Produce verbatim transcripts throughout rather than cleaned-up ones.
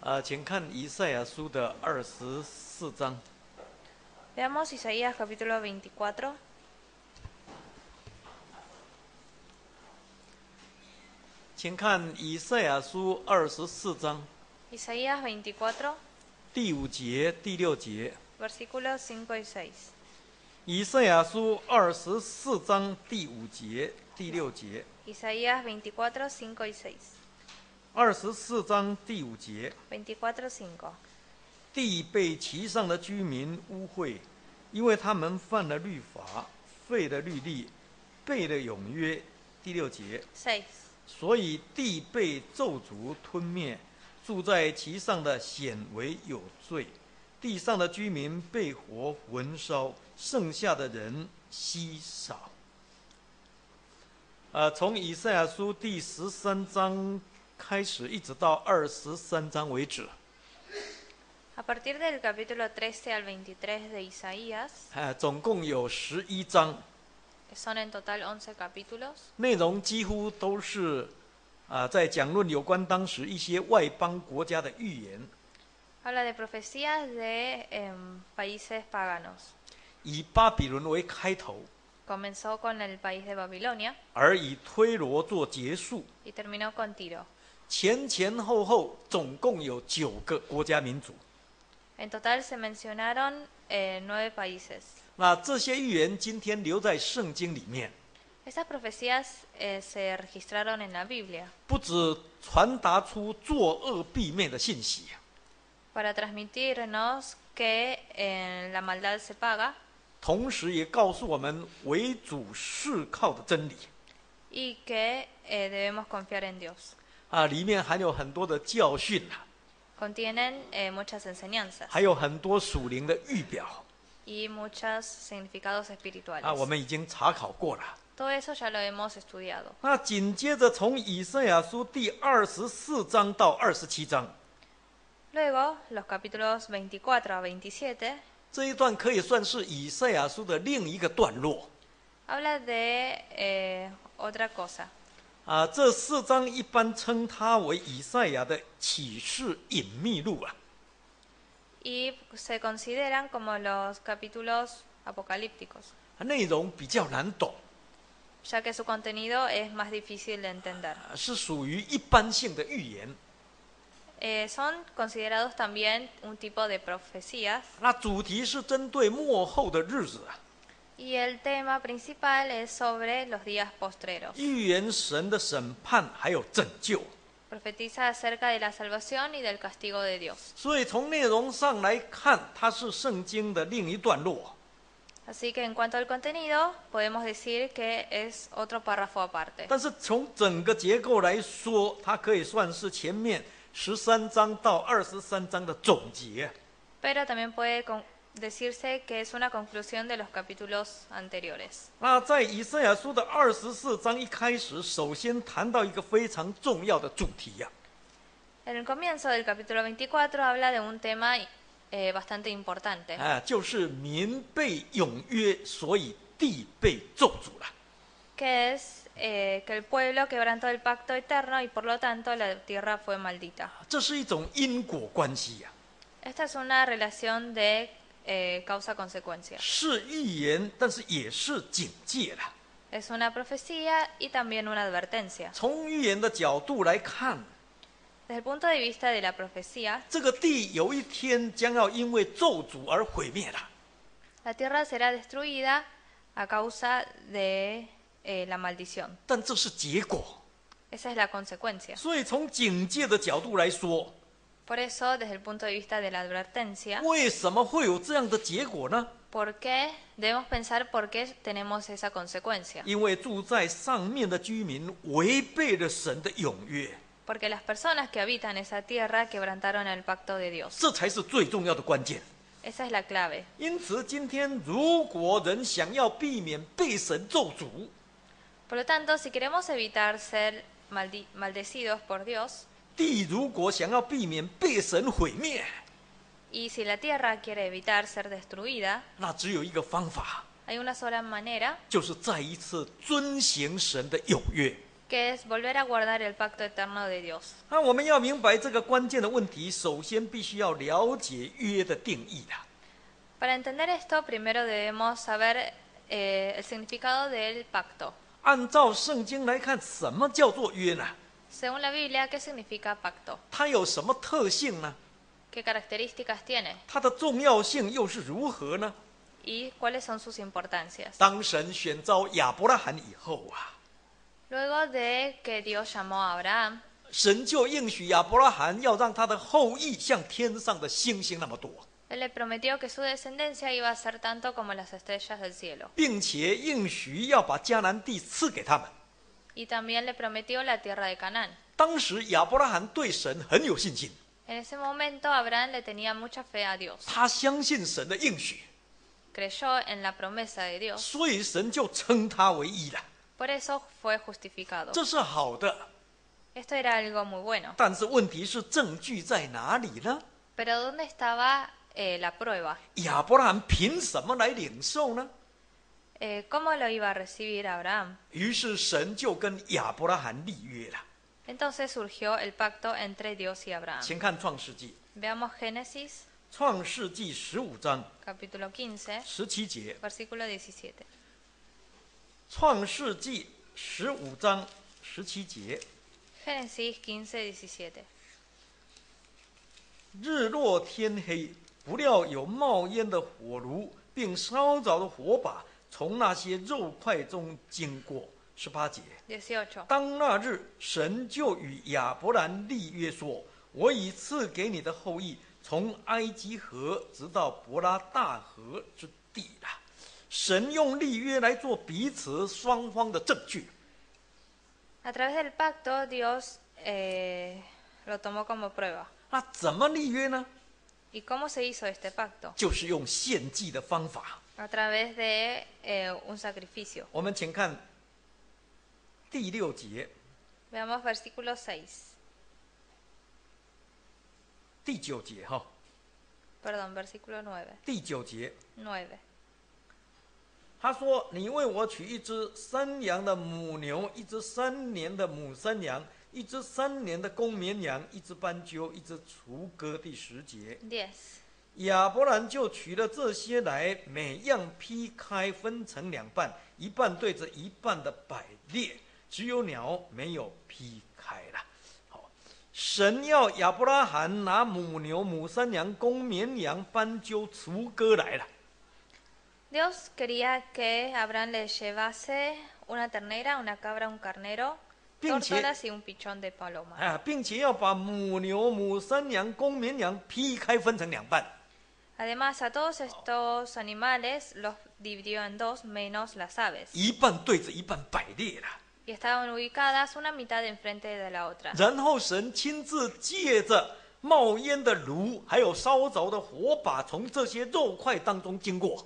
呃，请看以赛亚书的二十四章。 Veamos Isaías capítulo veinticuatro. 请看以赛亚书二十四章 Isaías veinticuatro, 第五节、第六节。 versículos cinco y seis. 以赛亚书二十四章第五节、第六节。 Isaías veinticuatro, cinco y seis. 二十四章第五节。 veinticuatro, cinco. 地被其上的居民污秽，因为他们犯了律法，废了律例，背了永约。第六节。 seis. 所以地被咒诅吞灭，住在其上的显为有罪，地上的居民被火焚烧，剩下的人稀少。呃，从以赛亚书第十三章开始，一直到二十三章为止。 A partir del capítulo trece al veintitrés de Isaías, 呃，总共有十一章。 son en total once capítulos. 内容几乎都是啊、呃，在讲论有关当时一些外邦国家的预言。 Habla de profecías de eh, países paganos. 以巴比伦为开头， Comenzó con el país de Babilonia 而以推罗做结束。 y terminó con Tiro. 前前后后总共有九个国家民族。 En total se mencionaron eh, nueve países. 那这些预言今天留在圣经里面， Estas profecías eh, se registraron en la Biblia 不只传达出作恶避灭的信息， para transmitirnos que eh, la maldad se paga 同时也告诉我们为主是靠的真理。 y que eh, debemos confiar en Dios. 啊，里面含有很多的教训啊， Contienen eh, muchas enseñanzas 还有很多属灵的预表 y muchos significados 啊， espirituales. 我们已经查考过了。 Todo eso ya lo hemos estudiado. 那紧接着从以赛亚书第二十四章到二十七章， Luego, los capítulos veinticuatro a veintisiete 这一段可以算是以赛亚书的另一个段落。 habla de eh, otra cosa. 啊，这四章一般称它为以赛亚的启示隐秘录啊。 Y se consideran como los capítulos apocalípticos, 内容比较难懂， ya que su contenido es más difícil de entender. 啊是属于一般性的预言。 Eh, son considerados también un tipo de profecías 那主题是针对末后的日子啊， y el tema principal es sobre los días postreros. 预言神的审判还有拯救。 Profetiza acerca de la salvación y del castigo de Dios. 所以从内容上来看，它是圣经的另一段落。 Así que en cuanto al contenido, podemos decir que es otro párrafo aparte. 但是从整个结构来说，它可以算是前面十三章到二十三章的总结。 Pero también puede con- decirse que es una conclusión de los capítulos anteriores. 那在以赛亚书的二十四章一开始，首先谈到一个非常重要的主题呀、 En el comienzo del capítulo veinticuatro habla de un tema eh, bastante importante, 啊，就是民被永约，所以地被咒诅了。 que es eh, que el pueblo quebrantó el pacto eterno y por lo tanto la tierra fue maldita. 这是一种因果关系呀、 Esta es una relación de eh, causa-consecuencia. 是预言，但是也是警戒了。 Es una profecía y también una advertencia. 从预言的角度来看， Desde el punto de vista de la profecía, 这个地有一天将要因为咒诅而毁灭了。 la tierra será destruida a causa de eh, la maldición. 但这是结果， Esa es la consecuencia. 所以从警戒的角度来说， Por eso, desde el punto de vista de la advertencia, 为什么会有这样的结果呢？ ¿por qué debemos pensar por qué tenemos esa consecuencia? 因为住在上面的居民违背了神的永约， Porque las personas que habitan esa tierra quebrantaron el pacto de Dios. 这才是最重要的关键。 Esa es la clave. 因此，今天如果人想要避免被神咒诅， Por lo tanto, si queremos evitar ser maldi- maldecidos por Dios, 地如果想要避免被神毁灭， y si la tierra quiere evitar ser destruida, 那只有一个方法， hay una sola manera, 就是再一次遵行神的有约。 que es volver a guardar el pacto eterno de Dios. 那我们要明白这个关键的问题，首先必须要了解约的定义啦。 Para entender esto, primero debemos saber eh, el significado del pacto. 按照圣经来看，什么叫做约呢？ Según la Biblia, ¿qué significa pacto? 它有什么特性呢？ ¿Qué características tiene? 它的重要性又是如何呢？ ¿Y cuáles son sus importancias? 当神选召亚伯拉罕以后啊， Luego de que Dios llamó a Abraham, 神就应许亚伯拉罕要让他的后裔像天上的星星那么多， Él le prometió que su descendencia iba a ser tanto como las estrellas del cielo. 并且应许要把迦南地赐给他们。 Y también le prometió la tierra de Canaán. 当时亚伯拉罕对神很有信心， En ese momento Abraham le tenía mucha fe a Dios. 他相信神的应许， Creyó en la promesa de Dios. 所以神就称他为义了。 Por eso fue justificado. 这是好的， Esto era algo muy bueno. 但是问题是证据在哪里呢？ Pero ¿dónde estaba eh, la prueba? 亚伯拉罕凭什么来领受呢？ Eh, ¿Cómo lo iba a recibir Abraham? 于是神就跟亚伯拉罕立约了。 Entonces surgió el pacto entre Dios y Abraham. 请看创世纪， Veamos Génesis 创世纪十五章 capítulo quince, 十七节。 versículo diecisiete. 创世纪十五章十七节， Génesis quince, diecisiete. 日落天黑，不料有冒烟的火炉，并烧着的火把从那些肉块中经过。十八节， dieciocho. 当那日，神就与亚伯兰立约说：“我已赐给你的后裔，从埃及河直到伯拉大河之地了。”神用立约来做彼此双方的证据。 A través del pacto, Dios eh, lo tomó como prueba. 那怎么立约呢？ ¿Y cómo se hizo este pacto? 就是用献祭的方法。 A través de eh, un sacrificio. 我们请看第六节、 Veamos versículo seis. 第九节哈， Perdón, versículo nueve. 第九节， nueve. 他说：“你为我取一只山羊的母牛，一只三年的母山羊，一只三年的公绵羊，一只斑鸠，一只雏鸽。”第十节， diez. 亚伯兰就取了这些来，每样劈开，分成两半，一半对着一半的摆列，只有鸟没有劈开了。好，神要亚伯拉罕拿母牛、母山羊、公绵羊、斑鸠、雏鸽来了。 Dios quería que Abraham le llevase una ternera, una cabra, un carnero, 并且 tórtolas y un pichón de paloma. 啊，并且要把母牛、母山羊、公绵羊劈开，分成两半。 Además, a todos estos animales los dividió en dos, menos las aves. 一半对着一半摆列了， Y estaban ubicadas una mitad enfrente de la otra. 然后神亲自借着冒烟的炉，还有烧着的火把，从这些肉块当中经过，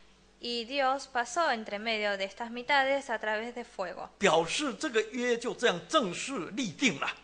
Y Dios pasó entre medio de estas mitades a través de fuego 表示这个约就这样正式立定了。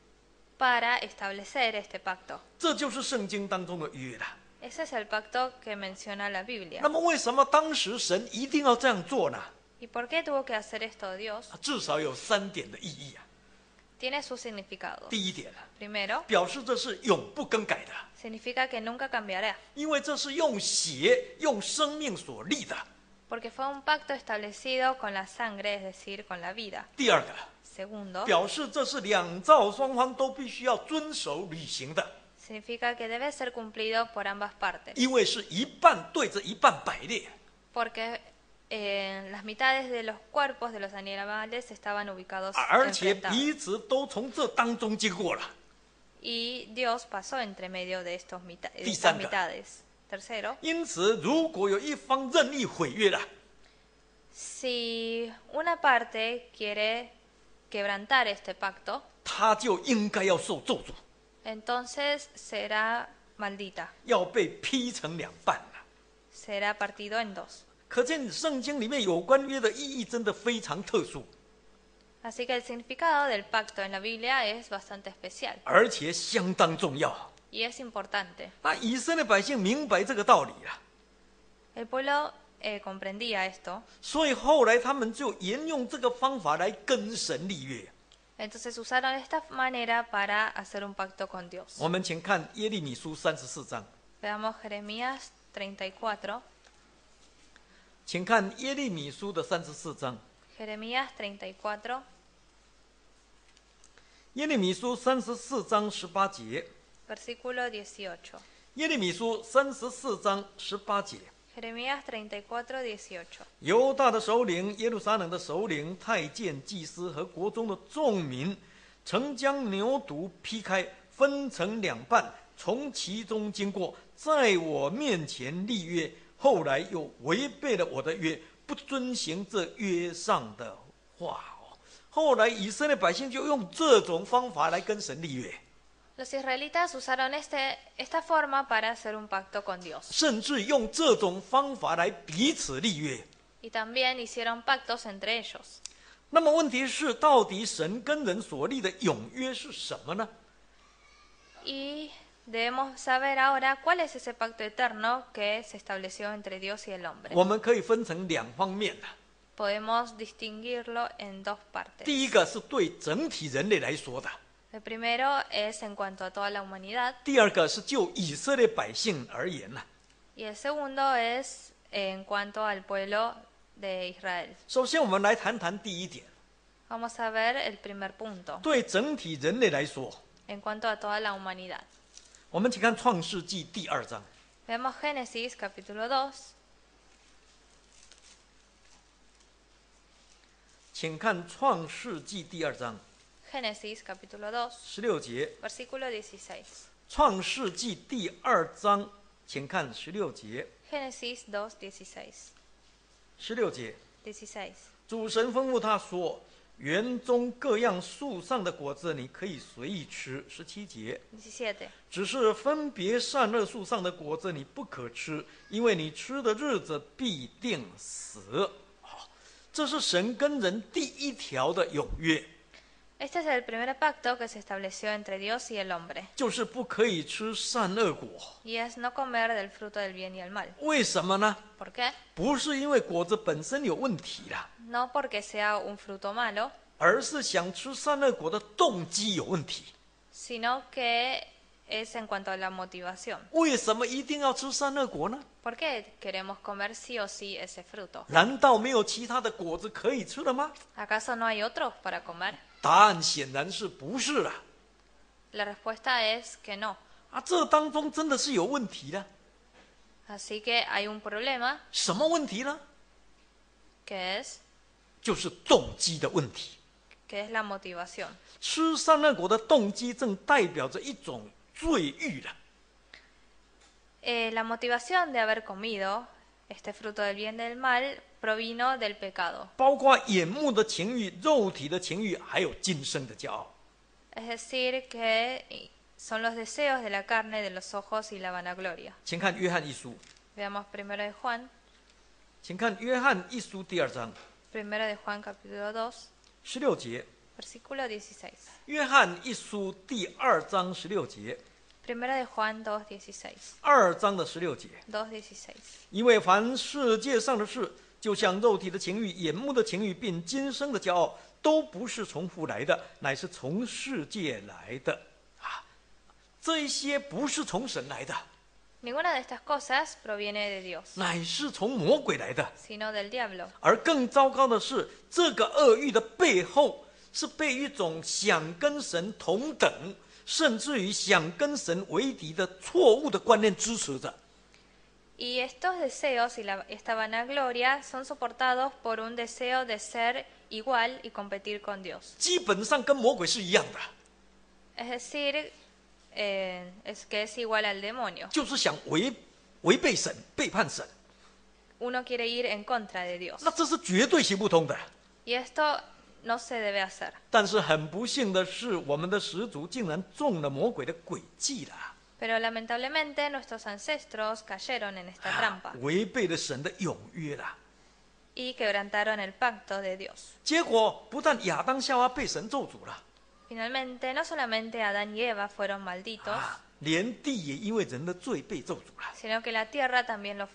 para establecer este pacto. 这就是圣经当中的约了。 Ese es el pacto que menciona la Biblia. 那么，为什么当时神一定要这样做呢？ ¿Y por qué tuvo que hacer esto Dios? 至少有三点的意义啊。 Tiene su significado. 第一点， Primero, 表示这是永不更改的， significa que nunca cambiará, 因为这是用血、用生命所立的。 porque fue un pacto establecido con la sangre, es decir, con la vida. 第二个， Segundo, 表示这是两造双方都必须要遵守履行的， significa que debe ser cumplido por ambas partes, 因为是一半对着一半摆列。 porque eh, las mitades de los cuerpos de los animales estaban ubicados 而且 enfrentados. 彼此都从这当中经过了。 Y Dios pasó entre medio de, estos mita- de estas Tercero. mitades. Tercero, 因此，如果有一方任意毁约了， si una parte quiere quebrantar este pacto, 他就应该要受咒诅， entonces será maldita, 要被劈成两半了。 será partido en dos. 可见圣经里面有关约的意义真的非常特殊， Así que el significado del pacto en la Biblia es bastante especial 而且相当重要。 y es importante. 那以色列百姓明白这个道理了， El pueblo eh, comprendía esto. 所以后来他们就沿用这个方法来跟神立约。 Entonces usaron esta manera para hacer un pacto con Dios. 我们请看耶利米书三十四章， Veamos Jeremías treinta y cuatro. 请看耶利米书的三十四章。 Jeremías treinta y cuatro, 耶利米书三十四章十八节。 versículo dieciocho. 耶利米书三十四章十八节。 Jeremías treinta y cuatro, dieciocho. 犹大的首领、耶路撒冷的首领、太监、祭司和国中的众民，曾将牛犊劈开，分成两半，从其中经过，在我面前立约。后来又违背了我的约，不遵行这约上的话。后来以色列百姓就用这种方法来跟神立约。 Los israelitas usaron este, esta forma para hacer un pacto con Dios. 甚至用这种方法来彼此立约。 Y también hicieron pactos entre ellos. 那么问题是，到底神跟人所立的永约是什么呢？ Y debemos saber ahora cuál es ese pacto eterno que se estableció entre Dios y el hombre. 我们可以分成两方面。 Podemos distinguirlo en dos partes. 第一个是对整体人类来说的， El primero es en cuanto a toda la humanidad 第二个是就以色列百姓而言呢。 y el segundo es en cuanto al pueblo de Israel. 首先，我们来谈谈第一点， Vamos a ver el primer punto, 对整体人类来说， en cuanto a toda la humanidad. 我们请看创世纪第二章。 Vemos Génesis capítulo dos, 请看创世纪第二章 Génesis capítulo dos, 十六节。 versículo dieciséis. 创世纪第二章，请看十六节。 Génesis dos, dieciséis. 十六节， dieciséis. 主神吩咐他说：“园中各样树上的果子你可以随意吃。”十七节， diecisiete. 只是分别善恶树上的果子你不可吃，因为你吃的日子必定死。好，这是神跟人第一条的永约， Este es el primer pacto que se estableció entre Dios y el hombre, 就是不可以吃善恶果。 y es no comer del fruto del bien y el mal. 为什么呢？ ¿Por qué? 不是因为果子本身有问题啦， No porque sea un fruto malo, 而是想吃善恶果的动机有问题。 sino que es en cuanto a la motivación. 为什么一定要吃善恶果呢？ ¿Por qué queremos comer sí o sí ese fruto? 难道没有其他的果子可以吃了吗？ ¿Acaso no hay otros para comer? 答案显然是不是了。 La respuesta es que no. 啊，这当中真的是有问题的。 Así que hay un problema, 什么问题呢？ que es, 就是动机的问题。 que es la motivación. 吃善恶果的动机正代表着一种罪欲了。 Eh, la motivación de haber comido este fruto del bien y del mal provino del pecado. 包括眼目的情欲、肉体的情欲，还有今生的骄傲。 Es decir, que son los deseos de la carne, de los ojos y la vanagloria. 请看约翰一书， Veamos primero de Juan, 请看约翰一书第二章 primero de Juan capítulo dos, 十六节。 versículo dieciséis. 约翰一书第二章十六节， Primero de Juan dos, dieciséis. 二章的十六节。 dos, dieciséis. 因为凡世界上的事，就像肉体的情欲、眼目的情欲，并今生的骄傲，都不是从父来的，乃是从世界来的。啊，这一些不是从神来的， Ninguna de estas cosas proviene de Dios, 乃是从魔鬼来的。 sino del diablo. 而更糟糕的是，这个恶欲的背后，是被一种想跟神同等，甚至于想跟神为敌的错误的观念支持着。 Y estos deseos y la, esta vanagloria son soportados por un deseo de ser igual y competir con Dios. 基本上跟魔鬼是一样的， Es decir, eh, es que es igual al demonio. 就是想违违背神、背叛神。 Uno quiere ir en contra de Dios. 那这是绝对行不通的。 Y esto no se debe hacer. 但是很不幸的是，我们的始祖竟然中了魔鬼的诡计了， Pero lamentablemente nuestros ancestros cayeron en esta 啊 trampa 违背了神的永约了。 y quebrantaron el pacto de Dios. 结果不但亚当夏娃被神咒诅了， Finalmente, no solamente Adán y Eva fueron malditos, 啊，连地也因为人的罪被咒诅了。 sino que la tierra también lo fue.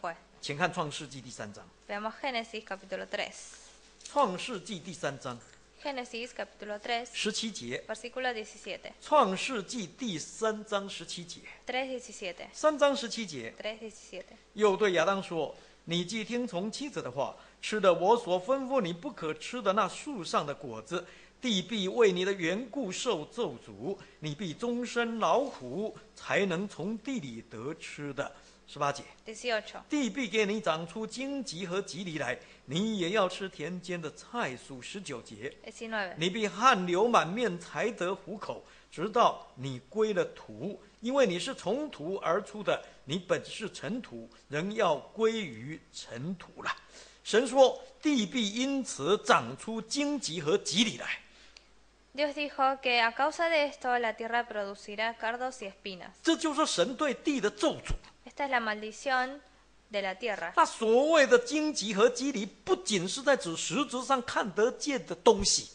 请看创世纪第三章。 Veamos Génesis capítulo tres. 创世纪第三章 Génesis capítulo tres, 十七节。 versículo diecisiete. 创世纪第三章十七节。 tres diecisiete. 三章十七节， tres diecisiete. 又对亚当说：“你既听从妻子的话，吃了我所吩咐你不可吃的那树上的果子，地必为你的缘故受咒诅，你必终身劳苦，才能从地里得吃的。”十八节， dieciocho. 地必给你长出荆棘和棘藜来，你也要吃田间的菜蔬。十九节， diecinueve. 你必汗流满面才得糊口，直到你归了土，因为你是从土而出的，你本是尘土，仍要归于尘土了。神说，地必因此长出荆棘和棘藜来。 Dios dijo que a causa de esto la tierra producirá cardos y espinas. 这就是神对地的咒诅。 Esta es la maldición de la tierra. 那所谓的荆棘和棘藜，不仅是在指实质上看得见的东西，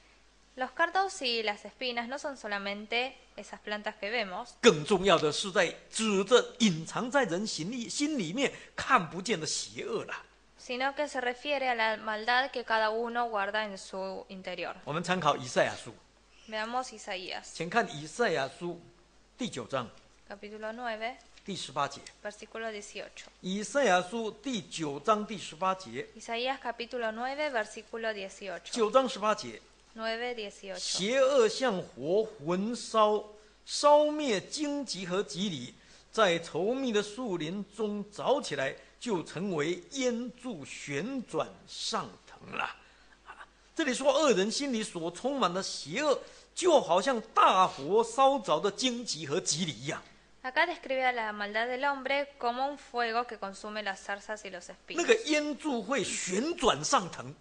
Los cardos y las espinas no son solamente esas plantas que vemos, 更重要的是在指着隐藏在人心里心里面看不见的邪恶了。 sino que se refiere a la maldad que cada uno guarda en su interior. 我们参考以赛亚书， Veamos Isaías, 请看以赛亚书第九章 capítulo nueve, 第十八节。 versículo dieciocho. 以赛亚书第九章第十八节， Isaías capítulo nueve, versículo dieciocho. 九章十八节， nueve, dieciocho. 邪恶像火焚烧，烧灭荆棘和棘藜，在稠密的树林中着起来，就成为烟柱旋转上腾了。啊，这里说恶人心里所充满的邪恶，就好像大火烧着的荆棘和棘藜一样。 Acá describe a la maldad del hombre como un fuego que consume las zarzas y los 那 espinos. 个烟柱会旋转上腾，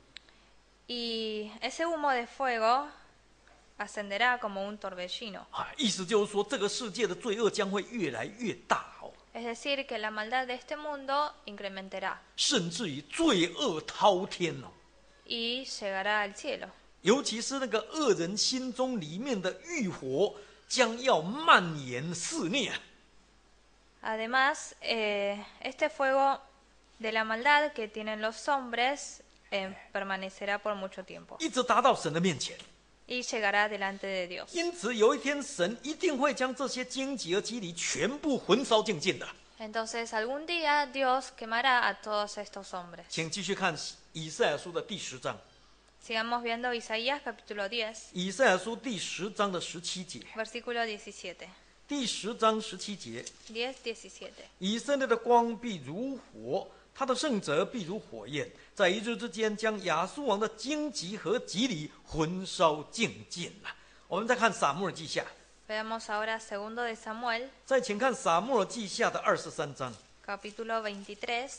Y ese humo de fuego ascenderá como un torbellino. 啊，意思就是说，这个世界的罪恶将会越来越大哦， Es decir, que la maldad de este mundo incrementará 甚至于罪恶滔天哦。 y llegará al cielo. 尤其是那个恶人心中里面的欲火，将要蔓延肆虐。 Además, eh, este fuego de la maldad que tienen los hombres eh, permanecerá por mucho tiempo 一直达到神的面前。 y llegará delante de Dios. 因此，有一天神一定会将这些荆棘和棘藜全部焚烧净尽的。 Entonces, algún día Dios quemará a todos estos hombres. 请继续看以赛亚书的第十章。 Sigamos viendo Isaías capítulo diez, 以赛亚书第十章的十七节， versículo diecisiete. 第十章十七节， diez, diecisiete. 以色列的光必如火，他的圣者必如火焰，在一日之间将亚述王的荆棘和棘藜焚烧净尽了。我们再看撒母耳记下， Veamos ahora segundo de Samuel, 再请看撒母耳记下的二十三章。 capítulo veintitrés.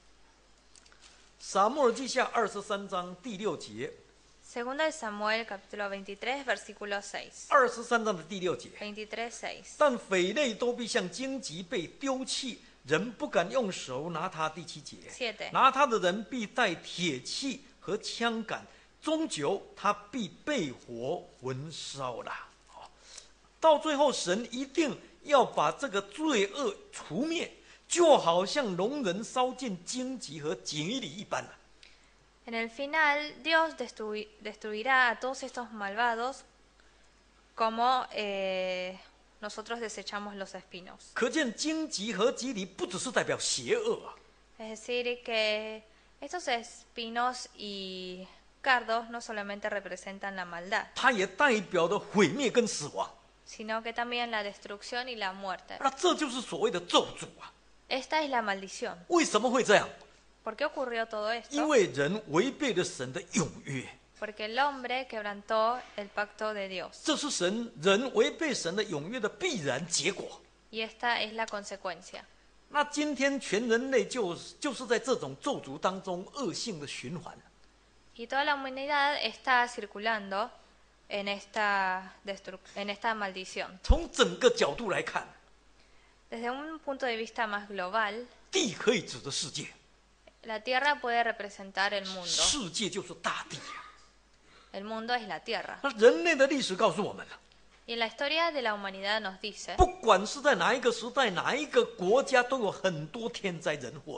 撒母耳记下二十三章第六节， Segundo de Samuel, capítulo veintitrés, versículo seis. 二十三章的第六节。 veintitrés, seis. 但匪类都必像荆棘被丢弃，人不敢用手拿它。第七节， Siete. 拿它的人必带铁器和枪杆，终究他必被火焚烧了。哦，到最后，神一定要把这个罪恶除灭，就好像农人烧尽荆棘和棘藜一般了。 En el final, Dios destrui- destruirá a todos estos malvados como eh, nosotros desechamos los espinos. 可见荆棘和棘藜不只是代表邪恶啊， Es decir, que estos espinos y cardos no solamente representan la maldad, 它也代表着毁灭跟死亡。 sino que también la destrucción y la muerte. 那这就是所谓的咒诅啊！ Esta es la maldición. 为什么会这样？ ¿Por qué ocurrió todo 因 esto? 为人违背了神的永约， Porque el hombre quebrantó el pacto de Dios. 这是神人违背神的永约的必然结果。 Y esta es la consecuencia. 那今天全人类就就是在这种咒诅当中恶性的循环。 Y toda la humanidad está circulando en esta, destru- en esta maldición. 从整个角度来看， Desde un punto de vista más global, 地可以指的世界， la tierra puede representar el mundo. 世界就是大地啊。 El mundo es la tierra. 那人类的历史告诉我们了， Y la historia de la humanidad nos dice, 不管是在哪一个时代、哪一个国家，都有很多天灾人祸的。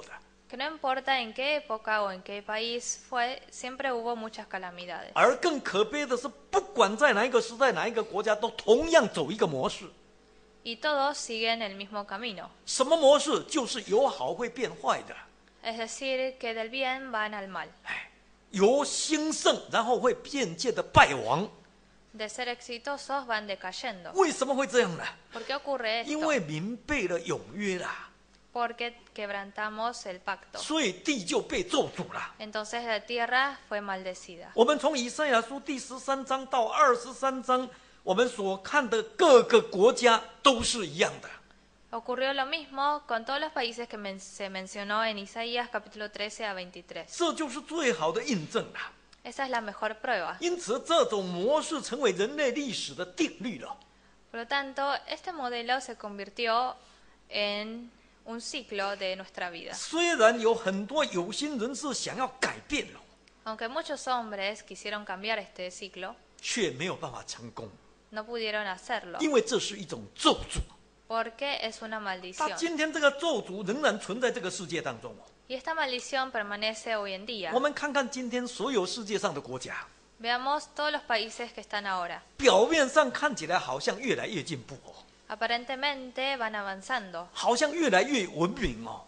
que no importa en qué época o en qué país fue, siempre hubo muchas calamidades. 而更可悲的是，不管在哪一个时代、哪一个国家，都同样走一个模式。 Y todos siguen el mismo camino. 什么模式？就是由好会变坏的， Es decir, que del bien van al mal. 由兴盛然后会渐渐的败亡。 De ser exitosos van decayendo. 为什么会这样呢？ ¿Por qué ocurre 因 esto? 为民背了永约啦， Porque quebrantamos el pacto. 所以地就被咒诅了。 Entonces la tierra fue maldecida. 我们从以赛亚书第十三章到二十三章，我们所看的各个国家都是一样的。 Ocurrió lo mismo con todos los países que men- se mencionó en Isaías capítulo trece a veintitrés. 这就是最好的印证了。 Esa es la mejor prueba. 因此，这种模式成为人类历史的定律了。 Por lo tanto, este modelo se convirtió en un ciclo de nuestra vida. 虽然有很多有心人士想要改变了， Aunque muchos hombres quisieron cambiar este ciclo, 却没有办法成功， no pudieron hacerlo, 因为这是一种咒诅。 porque es una 它 maldición. 今天这个咒诅仍然存在这个世界当中。 Y esta maldición permanece hoy en día. 我们看看今天所有世界上的国家， Veamos todos los países que están ahora. 表面上看起来好像越来越进步哦， Aparentemente van avanzando, 好像越来越文明哦。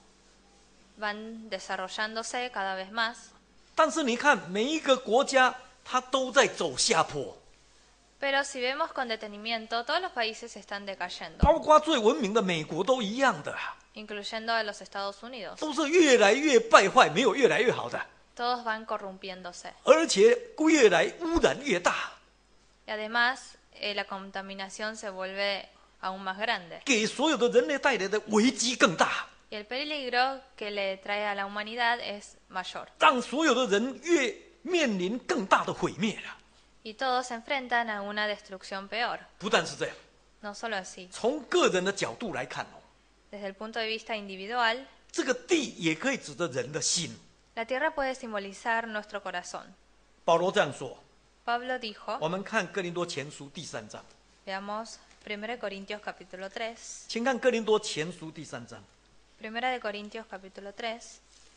van desarrollándose cada vez más. 但是你看，每一个国家它都在走下坡， Pero si vemos con detenimiento, todos los países están decayendo, 包括最文明的美国都一样的， incluyendo a los Estados Unidos. 都是越来越败坏，没有越来越好的。 Todos van corrompiéndose. 而且越来污染越大， Y además, eh, la contaminación se vuelve aún más grande. 给所有的人类带来的危机更大， Y el peligro que le trae a la humanidad es mayor. 让所有的人越面临更大的毁灭了。 Y todos se enfrentan a una destrucción peor. 不但是这样， No solo así. 从个人的角度来看哦， Desde el punto de vista individual, 这个地也可以指着人的心。 la tierra puede simbolizar nuestro corazón. 保罗这样说， Pablo dijo, 我们看哥林多前书第三章， veamos primera de Corintios capítulo tres. 请看哥林多前书第三章。 Primera de Corintios capítulo tres.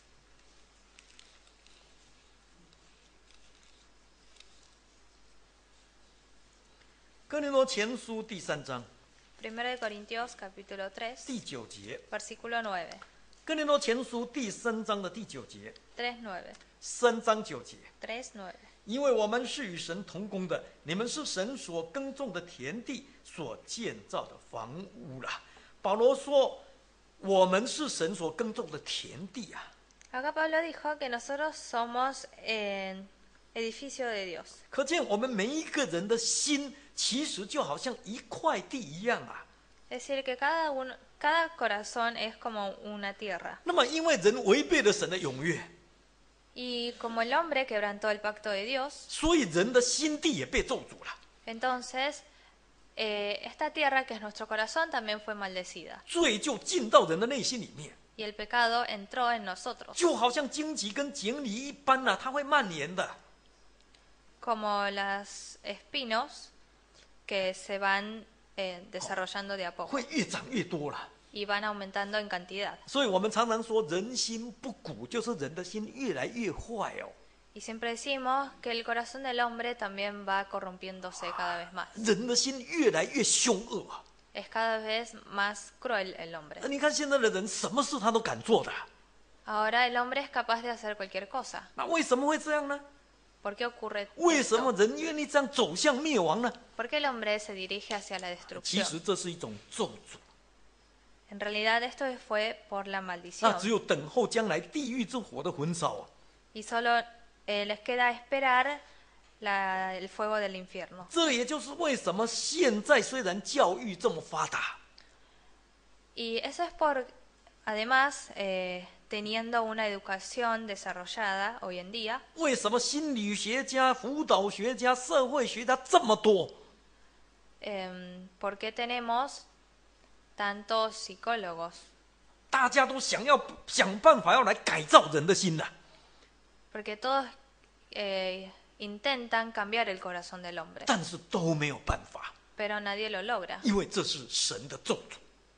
哥林多前书第三章 Primera de Corintios capítulo tres, 第九节， versículo nueve. 哥林多前书第三章的第九节， tres nueve. 三章九节。 tres nueve. 因为我们是与神同工的，你们是神所耕种的田地，所建造的房屋啦。保罗说，我们是神所耕种的田地啊。 Acá Pablo dijo que nosotros somos eh, edificio de Dios. 可见我们每一个人的心，其实就好像一块地一样啊。 Es decir, que cada, uno, cada corazón es como una tierra. 那么，因为人违背了神的永约， Y como el hombre quebrantó el pacto de Dios, 所以人的心地也被咒诅了。 entonces eh, esta tierra que es nuestro corazón también fue maldecida. 罪就进到人的内心里面， Y el pecado entró en nosotros, 就好像荆棘跟井里一般啊，它会蔓延的。 como los espinos que se van eh, desarrollando de a poco 会越长越多了。 y van aumentando en cantidad. 所以我们常常说人心不古，就是人的心越来越坏哦， Y siempre decimos que el corazón del hombre también va corrompiéndose cada vez más. 人的心越来越凶恶啊。 Es cada vez más cruel el hombre. 你看现在的人，什么事他都敢做的， Ahora el hombre es capaz de hacer cualquier cosa. 那为什么会这样呢？ ¿Por qué ocurre 为什么 esto? 人愿意这样走向灭亡呢？ ¿Por qué el hombre se dirige hacia la 其 destrucción? 实这是一种咒诅， En realidad esto fue por la 那 maldición. 只有等候将来地狱之火的焚烧啊。 Y solo eh, les queda esperar la- el fuego del infierno. 这也就是为什么现在虽然教育这么发达， Y eso es por, además, eh, teniendo una educación desarrollada hoy en día, 为什么心理学家、辅导学家、社会学家这么多？ em, ¿por qué tenemos tantos psicólogos? 大家都想要想办法要来改造人的心呐、 Porque todos eh, intentan cambiar el corazón del hombre, 但是都没有办法， pero nadie lo logra, 因为这是神的咒诅。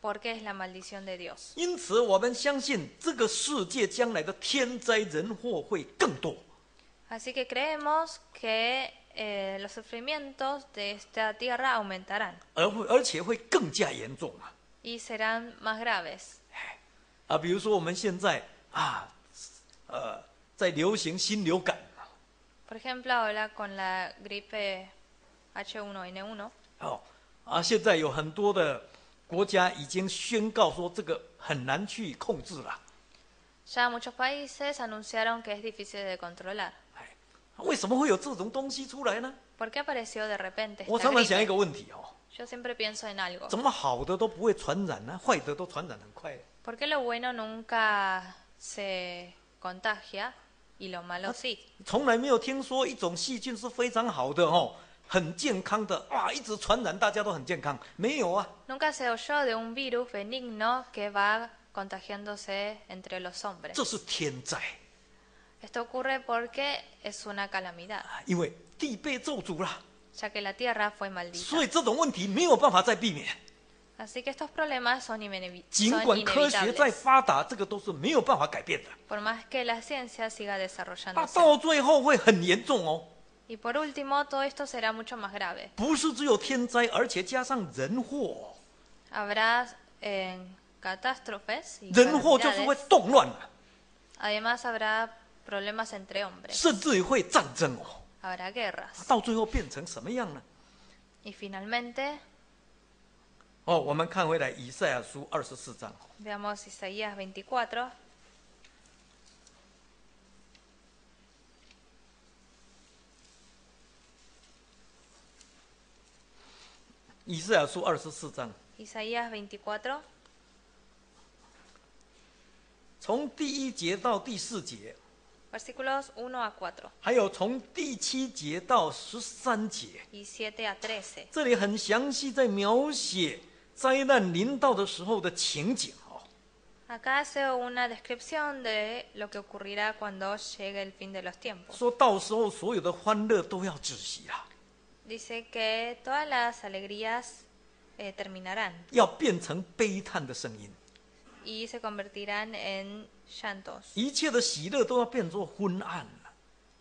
porque es la maldición de Dios. 因此，我们相信这个世界将来的天灾人祸会更多。 Así que creemos que eh, los sufrimientos de esta tierra aumentarán 而会而且会更加严重啊！ y serán más graves. 啊，比如说我们现在啊，呃，在流行新流感 Por ejemplo, ahora con la gripe H uno N uno, 哦，啊，现在有很多的国家已经宣告说这个很难去控制了。 ya muchos países anunciaron que es difícil de controlar. 哎，为什么会有这种东西出来呢？ ¿Por qué apareció de repente 我 esta 常常想一 gripe? 个问题哦， Yo siempre pienso en algo. 怎么好的都不会传染呢？坏的都传染很快。 ¿Por qué lo bueno nunca se contagia y lo malo sí? 从来没有听说一种细菌是非常好的哦，很健康的哇，一直传染，大家都很健康，没有啊。 Nunca se oyó de un virus benigno que va contagiándose entre los hombres. 这是天灾， Esto ocurre porque es una calamidad, 因为地被咒诅了， ya que la tierra fue maldita. 所以这种问题没有办法再避免。 Así que estos problemas son, inevi- 尽 son 管科学再 inevitables, 发达，这个都是没有办法改变的。 por más que la ciencia siga 那 desarrollándose. 到最后会很严重哦， Y por último, todo esto será mucho más grave. 不是只有天灾，而且加上人祸。 Habrá eh, catástrofes y 人祸就是会 calamidades. 动乱的， Además habrá problemas entre hombres, 甚至于会战争哦。 habrá guerras. 到最后变成什么样呢？ Y finalmente, 哦，我们看回来以赛亚书二十四章。 veamos Isaías veinticuatro. 以赛亚书二十四章， Isaías veinticuatro, 从第一节到第四节， versículos uno a cuatro 还有从第七节到十三节， y siete a trece. 这里很详细在描写灾难临到的时候的情景哦。 Acá hace una descripción de lo que ocurrirá cuando llegue el fin de los tiempos. 说到时候所有的欢乐都要止息了， Dice que todas las alegrías eh, terminarán 要变成悲叹的声音， y se convertirán en llantos. 一切的喜乐都要变作昏暗了。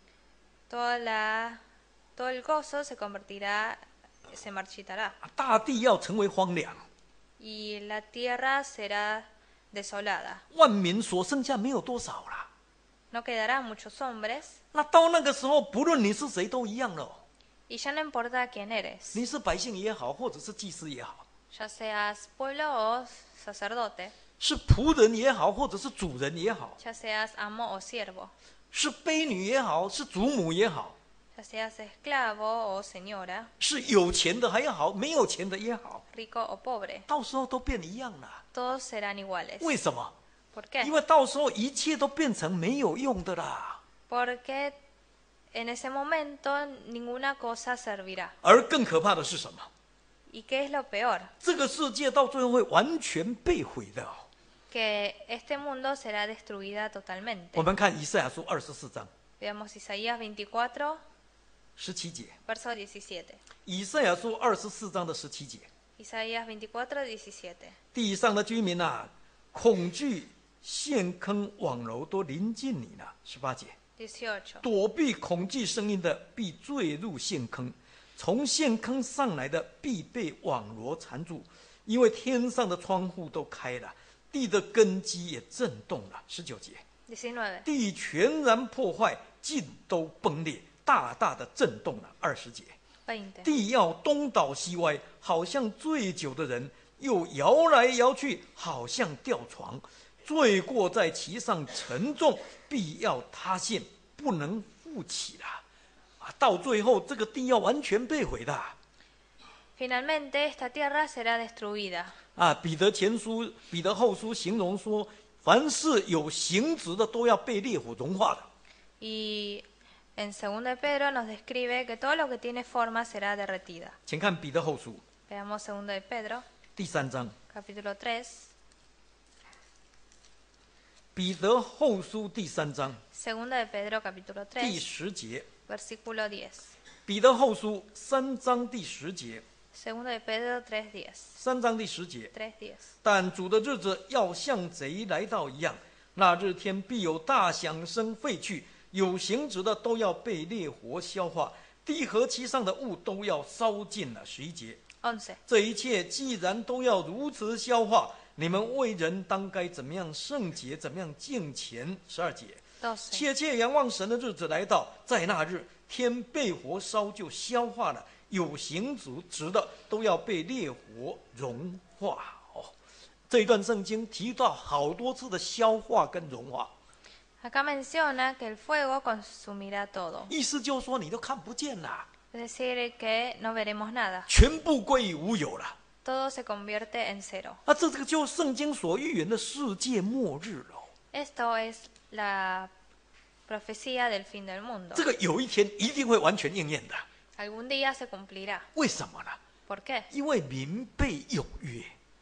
Toda la, todo el gozo se convertirá, se marchitará 大地要成为荒凉， y la tierra será desolada. 万民所剩下没有多少了。 No quedarán muchos hombres 那到那个时候，不论你是谁都一样了哦。 y ya no importa quién eres, 你是百姓也好，或者是祭司也好， ya seas pueblo o sacerdote, 是仆人也好，或者是主人也好， ya seas amo o siervo, 是婢女也好，是主母也好， ya seas esclavo o señora, 是有钱的还好，没有钱的也好， rico o pobre, 到时候都变一样了。 todos serán iguales. 为什么？ ¿Por 因 qué? 为到时候一切都变成没有用的啦。 Porque en ese momento ninguna cosa servirá. 而更可怕的是什么？ ¿Y qué es lo peor? 这个世界到最后会完全被毁的哦。 Que este mundo será destruida 我 totalmente. 们看以赛亚书二十四章 Veamos Isaías veinticuatro, 十七节， verso diecisiete. 以赛亚书二十四章的十七节。 Isaías veinticuatro, diecisiete. 地上的居民啊，恐惧陷坑网楼都临近你了。十八节， dieciocho. 躲避恐惧声音的必坠入陷坑，从陷坑上来的必被网罗缠住，因为天上的窗户都开了，地的根基也震动了。十九节， diecinueve. 地全然破坏，尽都崩裂，大大的震动了。二十节， veinte. 地要东倒西歪，好像醉酒的人，又摇来摇去，好像吊床。罪过在其上沉重，必要塌陷，不能复起了。啊，到最后这个地要完全被毁的。 Finalmente esta tierra será destruida. 啊，彼得前书、彼得后书形容说，凡是有形质的都要被烈火融化的。 Y en segundo de Pedro nos describe que todo lo que tiene forma será derretida. 请看彼得后书 Veamos segundo de Pedro, 第三章， capítulo tres. 彼得后书第三章 Segunda de Pedro, capítulo 第 tres, 十节， versículo diez. 彼得后书三章第十节， Segundo de Pedro tres diez. 三章第十节。 tres diez. 但主的日子要像贼来到一样，那日天必有大响声废去，有形质的都要被烈火消化，地和其上的物都要烧尽了。十一节。 once. 这一切既然都要如此消化，你们为人当该怎么样圣洁，怎么样敬虔。十二节。 doce. 切切仰望神的日子来到，在那日天被火烧就消化了，有形质的都要被烈火融化。哦，这一段圣经提到好多次的消化跟融化， Acá menciona que el fuego consumirá todo. 意思就是说你都看不见了， Es decir, que no veremos nada. 全部归于无有了。 Todo se convierte en cero. 啊，这这个就是圣经所预言的世界末日了。 Esto es la profecía del fin del mundo. 这个有一天一定会完全应验的。 Algún día se cumplirá. 为什么呢？ ¿Por qué? 因为民被有约，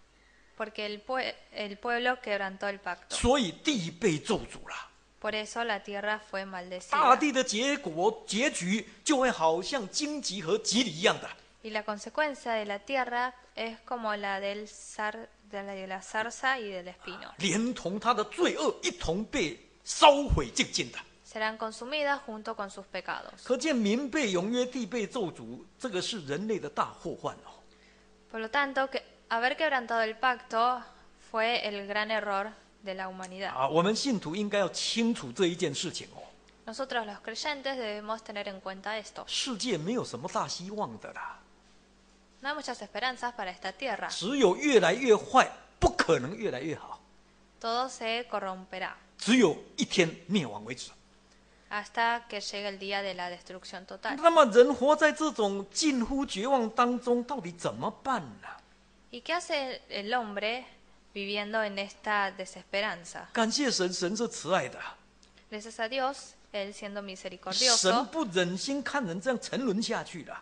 Porque el, pue- el pueblo quebrantó el pacto. 所以地被咒诅了。 Por eso la tierra fue 大 maldecida. 地的结果结局就会好像荆棘和蒺藜一样的， Y la consecuencia de la tierra es como la del zar- de la, de la zarza y del espino. 连同他的罪恶一同被烧毁净尽的。 Serán consumidas junto con sus pecados. 可见民被永约，地被咒诅，这个是人类的大祸患哦。 Por lo tanto, que haber quebrantado el pacto fue el gran error de la humanidad. 啊，我们信徒应该要清楚这一件事情哦。 Nosotros los creyentes debemos tener en cuenta esto. 世界没有什么大希望的啦， No hay muchas esperanzas para esta tierra. 只有越来越坏，不可能越来越好， Todo se corromperá 只有一天灭亡为止。 hasta que llegue el día de la destrucción total. 那么人活在这种近乎绝望当中，到底怎么办呢？ ¿Y qué hace el hombre viviendo en esta desesperanza? 感谢神，神是慈爱的， Gracias a Dios, Él siendo 神 misericordioso, 不忍心看人这样沉沦下去的，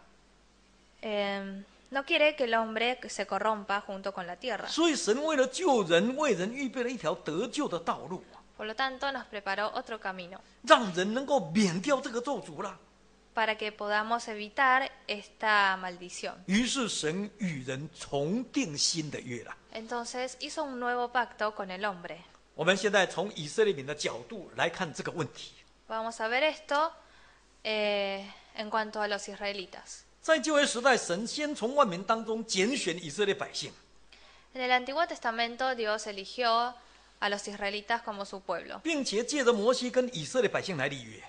eh, no quiere que el hombre se corrompa junto con la tierra. 所以神为了救人，为人预备了一条得救的道路， Por lo tanto, nos preparó otro camino 让人能够免掉这个咒诅了。 para que podamos evitar esta maldición. 于是神与人重定新的约了。 Entonces hizo un nuevo pacto con el hombre. 我们现在从以色列民的角度来看这个问题。 Vamos a ver esto eh, en cuanto a los israelitas. 在旧约时代，神先从万民当中拣选以色列百姓， En el Antiguo Testamento Dios eligió a los israelitas como su pueblo 并且借着摩西跟以色列百姓来立约。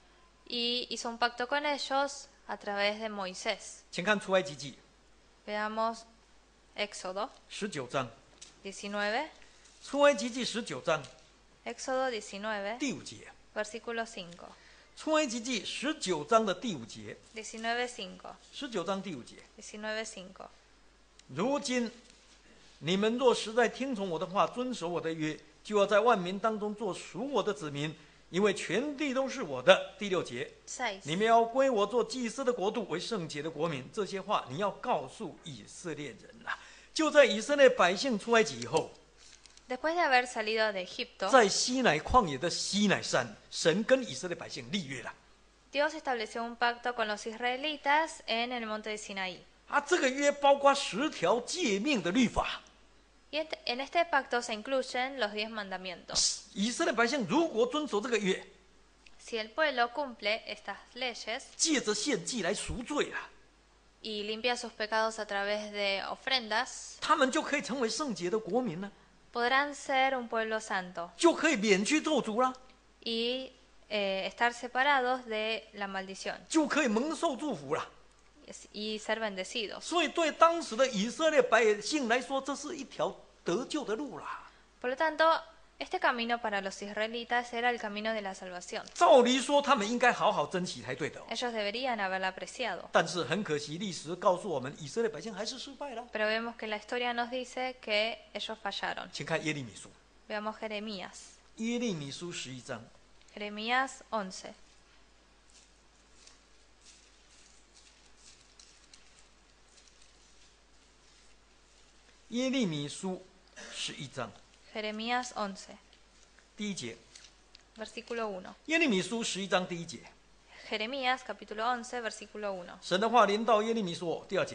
y hizo un pacto con ellos a través de Moisés. 请看出埃及记 Veamos Éxodo 十九章， diecinueve, 出埃及记十九章 Éxodo diecinueve, 第五节， versículo cinco. 出埃及记十九章的第五节， diecinueve cinco, 十九章第五节。 diecinueve cinco. 如今你们若实在听从我的话，遵守我的约，就要在万民当中做属我的子民，因为全地都是我的。第六节， seis. 你们要归我做祭司的国度，为圣洁的国民。这些话你要告诉以色列人啊！就在以色列百姓出埃及以后， Después de haber salido de Egipto, 在西乃旷野的西乃山，神跟以色列百姓立约了。 Dios estableció un pacto con los israelitas en el monte de Sinaí. 啊，这个约包括十条诫命的律法。 Y este- en este pacto se incluyen los diez mandamientos. 以色列百姓如果遵守这个约， Si el pueblo cumple estas leyes 借着献祭来赎罪啊， y limpia sus pecados a través de ofrendas, 他们就可以成为圣洁的国民了， podrán ser un pueblo santo 就可以免去咒诅了， y eh, estar separados de la maldición 就可以蒙受祝福了。 y ser bendecidos. 所以对当时的以色列百姓来说，这是一条得救的路啦。 Por lo tanto, este camino para los israelitas era el camino de la salvación. 照理说，他们应该好好珍惜才对的、哦。 Ellos deberían haberla apreciado. 但是很可惜，历史告诉我们，以色列百姓还是失败了。 Pero vemos que la historia nos dice que ellos fallaron. 请看耶利米书， Veamos Jeremías. 耶利米书十一章， Jeremías once. 耶利米书十一章 Jeremías once, 第一节， versículo uno. 耶利米书十一章第一节， Jeremías capítulo once, versículo uno. 神的话临到耶利米说，第二节，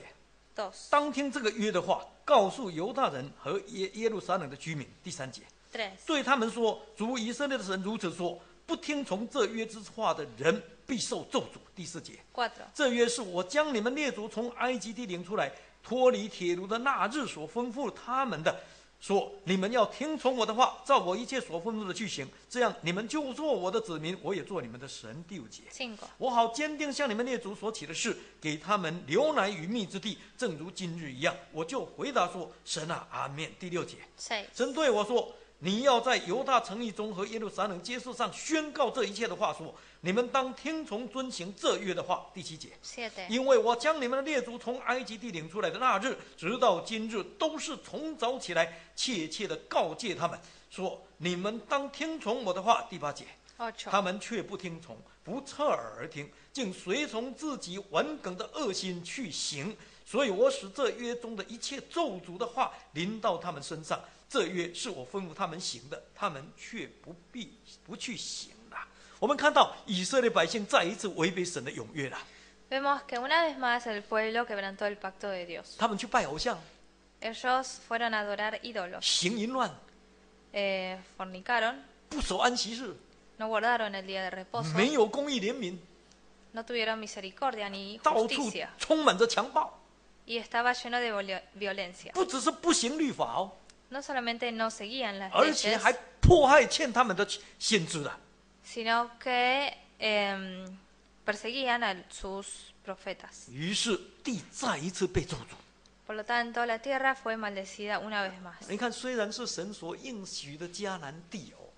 dos, 当听这个约的话，告诉犹大人和耶耶路撒冷的居民。第三节， tres, 对他们说：主以色列的神如此说，不听从这约之话的人必受咒诅。第四节， cuatro, 这约是我将你们列祖从埃及地领出来，脱离铁炉的那日所吩咐他们的，说你们要听从我的话，照我一切所吩咐的去行，这样你们就做我的子民，我也做你们的神。第五节， cinco, 我好坚定向你们列祖所起的誓，给他们流奶与蜜之地，正如今日一样。我就回答说：神啊，阿面。第六节， seis, 神对我说：你要在犹大城邑中和耶路撒冷街市上宣告这一切的话，说你们当听从遵行这约的话。第七节， siete, 因为我将你们的列祖从埃及地领出来的那日，直到今日，都是从早起来切切的告诫他们，说你们当听从我的话。第八节， ocho, 他们却不听从，不侧耳而听，竟随从自己顽梗的恶心去行，所以我使这约中的一切咒诅的话临到他们身上。这约是我吩咐他们行的，他们却不必不去行了。我们看到以色列百姓再一次违背神的永约了， vemos que una vez más el pueblo quebrantó el pacto de Dios. 他们去拜偶像， Ellos fueron a adorar ídolos, 行淫乱， eh, fornicaron, 不守安息日， no guardaron el día de reposo, 没有公义怜悯， no tuvieron misericordia ni 到处 justicia, 充满着强暴， y estaba lleno de violen- violencia. 不只是不行律法哦， No solamente no seguían las 而且 leyes, 还迫害欠他们的先知啊。 sino que em, perseguían a sus profetas. 于是地再一次被咒诅。 Por lo tanto, la tierra fue maldecida una vez más. 你看，虽然是神所应许的迦南地哦，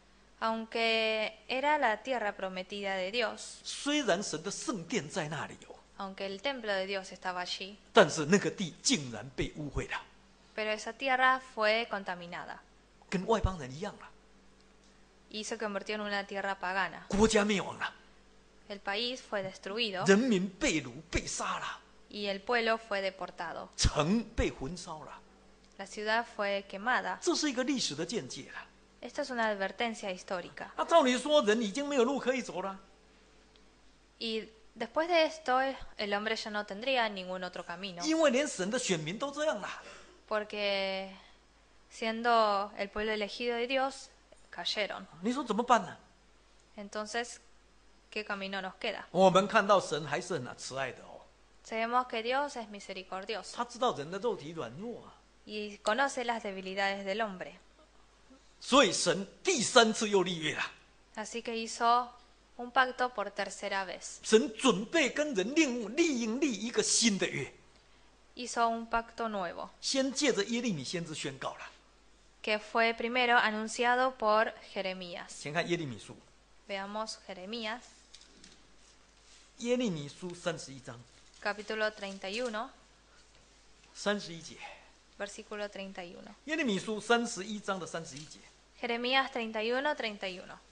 Aunque era la tierra prometida de Dios, 虽然神的圣殿在那里哦， aunque el templo de Dios estaba allí, 但是那个地竟然被污秽了， pero esa tierra fue contaminada 跟外邦人一样了， y se convirtió en una tierra pagana. 国家灭亡了， El país fue destruido 人民被掳被杀了， y el pueblo fue deportado. 城被焚烧了。 La ciudad fue quemada. 这是一个历史的见解了。 Esta es una advertencia histórica. 那照理说，人已经没有路可以走了， Y después de esto, el hombre ya no tendría ningún otro camino, 因为连神的选民都这样了。 porque siendo el pueblo elegido de Dios, cayeron. 你说怎么办呢？ Entonces, ¿qué camino nos queda? 我们看到神还是很慈爱的哦， Sabemos que Dios es misericordioso 他知道人的肉体软弱啊， y conoce las debilidades del hombre. 所以神第三次又立约了。 Así que hizo un pacto por tercera vez. 神准备跟人另另立一个新的约， Hizo un pacto nuevo, 先借着耶利米先知宣告了。 que fue primero anunciado por Jeremías. 请看耶利米书， Veamos Jeremías, 耶利米书三十一章 capítulo treinta y uno, 三十一节， versículo treinta y uno. 耶利米书三十一章的三十一节， Jeremías treinta y uno, treinta y uno.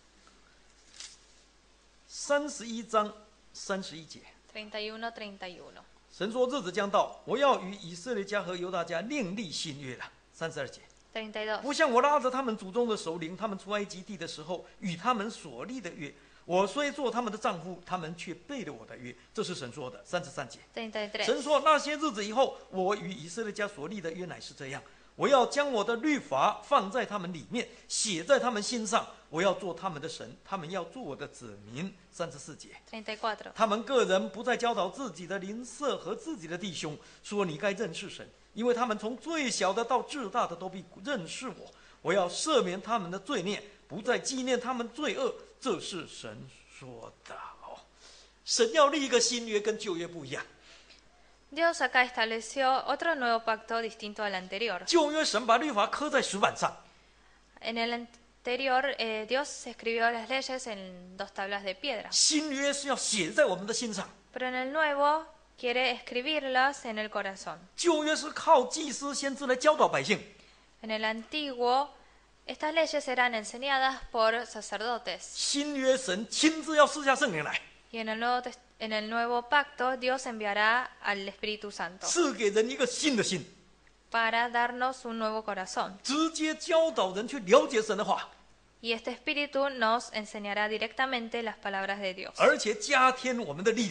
三十一章三十一节， treinta y uno, treinta y uno. 神说：日子将到，我要与以色列家和犹大家另立新约了。三十二节， treinta y dos. 不像我拉着他们祖宗的手领他们出埃及地的时候，与他们所立的约。我虽做他们的丈夫，他们却背了我的约。这是神说的。三十三节， treinta y tres. 神说：那些日子以后，我与以色列家所立的约乃是这样：我要将我的律法放在他们里面，写在他们心上。我要做他们的神，他们要做我的子民。三十四节， treinta y cuatro. 他们个人不再教导自己的邻舍和自己的弟兄，说你该认识神，因为他们从最小的到至大的都必认识我。我要赦免他们的罪孽，不再纪念他们罪恶。这是神说的哦。神要立一个新约，跟旧约不一样。 Dios acá estableció otro nuevo pacto distinto al anterior. 旧约神把律法刻在石板上， En el anterior, eh, Dios escribió las leyes en dos tablas de piedra, 新约是要写在我们的心上。 pero en el nuevo quiere escribirlas en el corazón. 旧约是靠祭司先知来教导百姓， En el antiguo, estas leyes eran enseñadas por sacerdotes, 新约神亲自要赐下圣灵来， y en el nuevo, tes- en el nuevo pacto Dios enviará al Espíritu Santo 赐给人一个新的心， para darnos un nuevo corazón. 直接教导人去了解神的话， Y este Espíritu nos enseñará directamente las palabras de Dios. 而且加添我们的力量，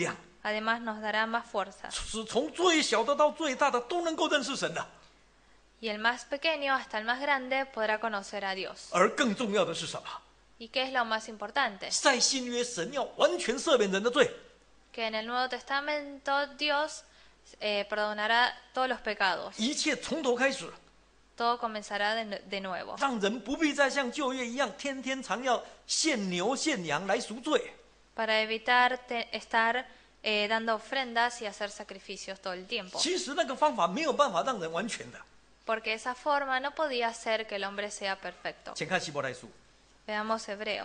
Además nos dará más fuerza. 是从最小的到最大的都能够认识神的。 Y el más pequeño hasta el más grande podrá conocer a Dios. 而更重要的是什么？ ¿Y qué es lo más importante? 在新约，神要完全赦免人的罪， Que en el Nuevo Testamento Dios eh, perdonará todos los pecados. 一切从头开始， Todo comenzará de, de nuevo. 让人不必再像旧约一样，天天常要献牛献羊来赎罪。 Para evitar te- estar eh, dando ofrendas y hacer sacrificios todo el tiempo. 其实那个方法没有办法让人完全的。 Porque esa forma no podía hacer que el hombre sea perfecto. 请看希伯来书， Veamos Hebreos.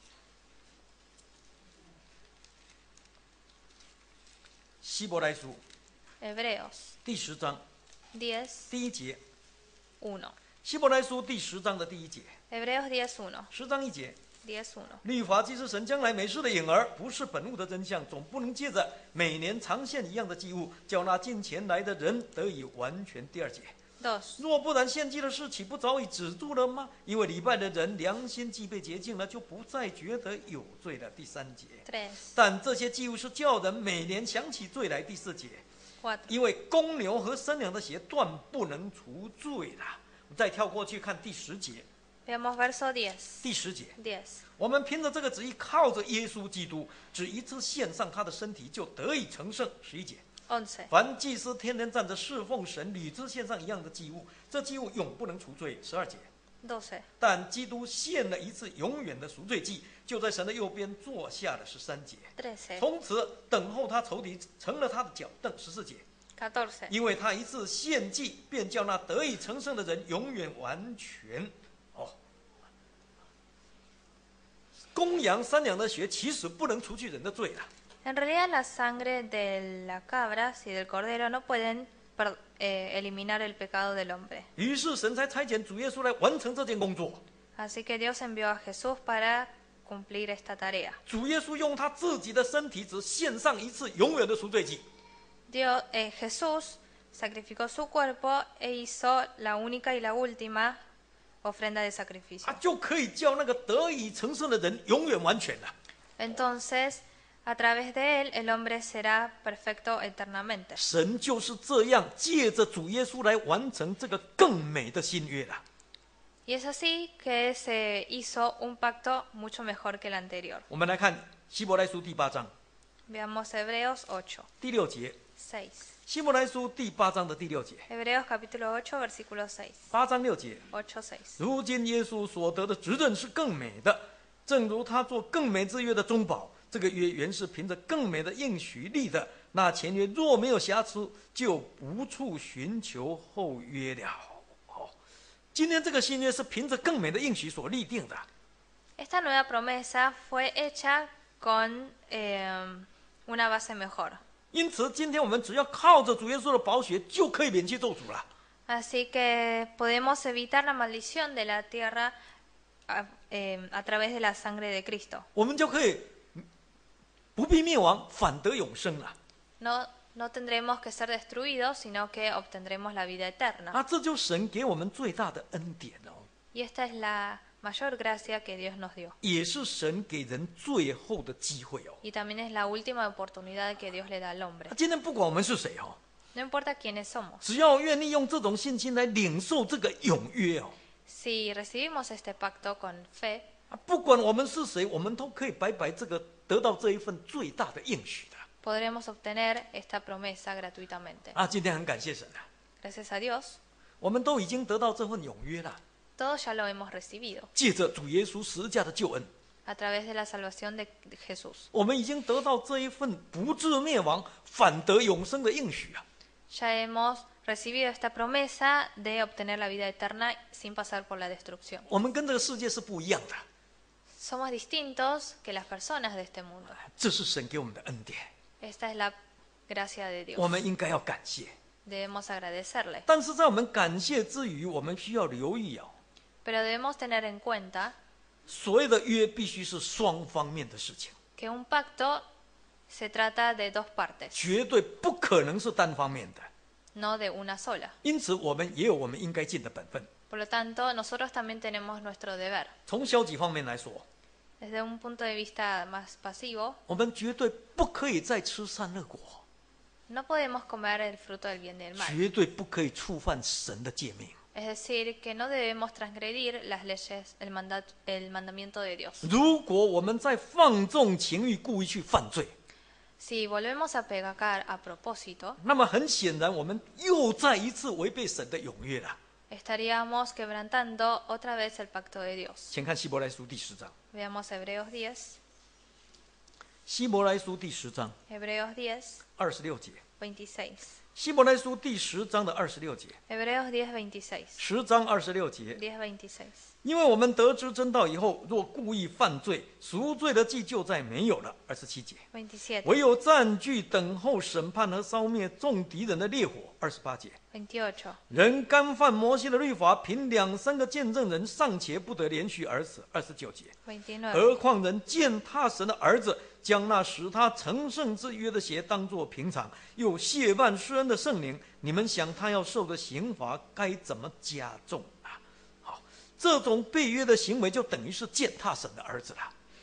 希伯来书 Hebreos 第十章 diez, 第一节， uno. 希伯来书第十章的第一节， Hebreos diez, uno. 十章一节。 diez, uno. 律法既是神将来美事的影儿，不是本物的真相，总不能借着每年常献一样的祭物，叫那进前来的人得以完全。第二节， dos. 若不然，献祭的事岂不早已止住了吗？因为礼拜的人良心既被洁净了，就不再觉得有罪了。第三节， tres, 但这些祭物是叫人每年想起罪来。第四节， cuatro. 因为公牛和生羊的血断不能除罪了。我们再跳过去看第十节， Veamos verso diez. 第十节， diez. 我们凭着这个旨意，靠着耶稣基督，只一次献上他的身体，就得以成圣。十一节， once. 凡祭司天天站着侍奉神，屡次献上一样的祭物，这祭物永不能除罪。十二节， doce. 但基督献了一次永远的赎罪祭，就在神的右边坐下了。十三节， trece. 从此等候他仇敌，成了他的脚凳。十四节， catorce. 因为他一次献祭，便叫那得以成圣的人永远完全。哦，公羊、山羊的血其实不能除去人的罪了。 En realidad la sangre de las cabras y del cordero no pueden per- eh, eliminar el pecado del hombre. 于是神才差遣主耶稣来完成这件工作。 Así que Dios envió a Jesús para cumplir esta tarea. 主耶稣用他自己的身体，只献上一次永远的赎罪祭。 Dios, eh, Jesús sacrificó su cuerpo e hizo la única y la última ofrenda de sacrificio. 他就可以叫那个得以成圣的人永远完全了。 Entonces, a través de él, el hombre será perfecto eternamente. 神就是这样借着主耶稣来完成这个更美的新约了。 Y es así que se hizo un pacto mucho mejor que el anterior. 我们来看希伯来书第八章 Veamos Hebreos ocho, 第六节， seis. 希伯来书第八章的第六节， Hebreos capítulo ocho, versículo seis. 八章六节。 ocho, seis. 如今耶稣所得的职任是更美的，正如他做更美之约的中保。这个约原是凭着更美的应许立的，那前约若没有瑕疵，就不处寻求后约了。哦，今天这个新约是凭着更美的应许所立定的。 Esta nueva promesa fue hecha con eh, una base mejor. 因此，今天我们只要靠着主耶稣的宝血，就可以免去咒诅了。 Así que podemos evitar la maldición de la tierra a, eh, a través de la sangre de Cristo. 我们就可以不必灭亡，反得永生了。 No, no tendremos que ser destruidos, sino que obtendremos la vida eterna. 啊，这就是神给我们最大的恩典哦， Y esta es la mayor gracia que Dios nos dio. 也是神给人最后的机会哦。 Y también es la última oportunidad que Dios le da al hombre. 啊今天不管我们是谁哦， No importa quiénes somos. 只要愿意用这种信心来领受这个永约哦， Si recibimos este pacto con fe, 啊不管我们是谁，我们都可以白白这个得到这一份最大的应许的。 podremos obtener esta promesa gratuitamente. 啊，今天很感谢神啊， Gracias a Dios, 我们都已经得到这份永约了， todos ya lo hemos recibido 借着主耶稣十字架的救恩， a través de la salvación de de Jesús. 我们已经得到这一份不至灭亡，反得永生的应许啊。 Ya hemos recibido esta promesa de obtener la vida eterna sin pasar por la destrucción. 我们跟这个世界是不一样的， Somos distintos que las personas de este mundo. 这是神给我们的恩典， Esta es la gracia de 我 Dios. 们应该要感谢。 Debemos agradecerle. 但是在我们感谢之余，我们需要留意哦， Pero debemos tener en cuenta 所谓的约必须是双方面的事情， que un pacto se trata de dos partes, 绝对不可能是单方面的。 no de una sola. 因此，我们也有我们应该尽的本分。 Por lo tanto, nosotros también tenemos nuestro deber. 从消极方面来说， Desde un punto de vista más pasivo, 我们绝对不可以再吃善恶果， no podemos comer el fruto del bien y del mal. 绝对不可以触犯神的诫命。 Es decir, que no debemos transgredir las leyes, el, mandat, el mandamiento de Dios. 如果我们在放纵情欲，故意去犯罪， Si volvemos a pecar a propósito, 那么很显然，我们又再一次违背神的永约了。 estaríamos quebrantando otra vez el pacto de Dios. 请看希伯来书第十章， Veamos Hebreos diez, 希伯来书第十章 Hebreos diez, 二十六节， veintiséis. 希伯来书第十章的二十六节， Hebreos diez, veintiséis. 十章二十六节。 diez, veintiséis. 因为我们得知真道以后，若故意犯罪，赎罪的祭就再没有了。二十七节， veintisiete, 唯有占据等候审判和烧灭众敌人的烈火。二十八节， veintiocho, 人干犯摩西的律法，凭两三个见证人尚且不得连续而死。二十九节， veintinueve. 何况人践踏神的儿子，将那使他成圣之约的血当作平常，又亵慢施恩的圣灵，你们想他要受的刑罚该怎么加重啊？好，这种背约的行为就等于是践踏神的儿子了。